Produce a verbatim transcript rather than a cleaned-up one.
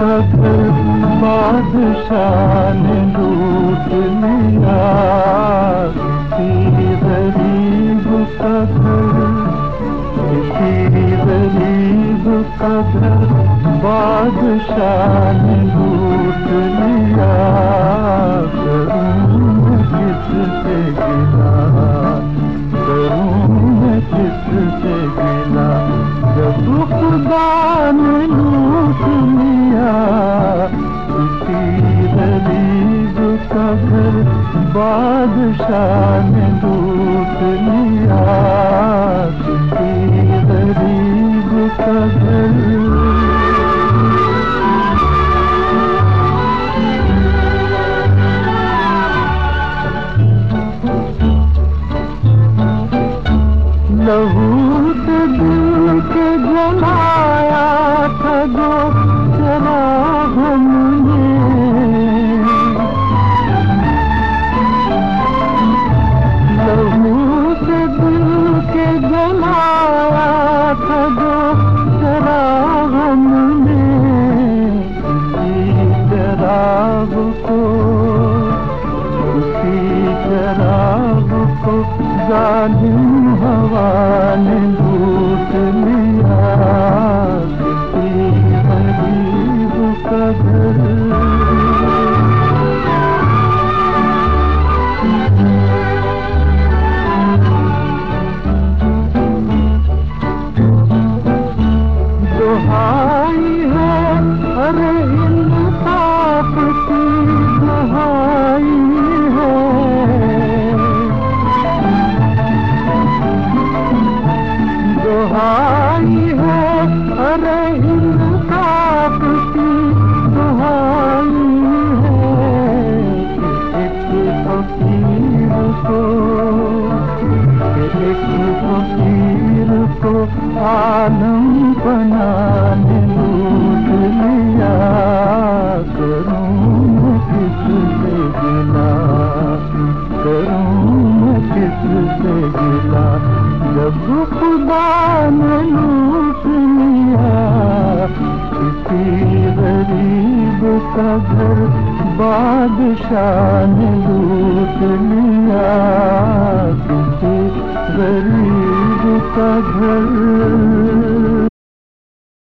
का घर बादशाह ने लूट लिया। किसी गरीब का घर, किसी गरीब का घर बादशाह ने लूट लिया। करूं मैं किससे गिला, करूं मैं किससे गिला, जब खुदा ने लूट लिया। किसी गरीब का घर बादशाह ने लूट लिया। किसी गरीब का घर। लहू से दिल के जलाया था जो शराब हमने, लहू से दिल के जलाया था जो शराब हमने। उसी शराब को, उसी शराब को जालिम हवा ने लूट लिया। किसी गरीब का घर। दुहाई है अरे इंसाफ की दुहाई है, दुहाई है अरे इंसाफ की दुहाई है। एक फकीर को, एक फकीर को आलम बनाने लूट लिया। करूं मैं किससे गिला, करूं मैं किससे गिला, जब खुदा ने लूट लिया। किसी गरीब का घर बादशाह ने लूट लिया। किसी गरीब का घर।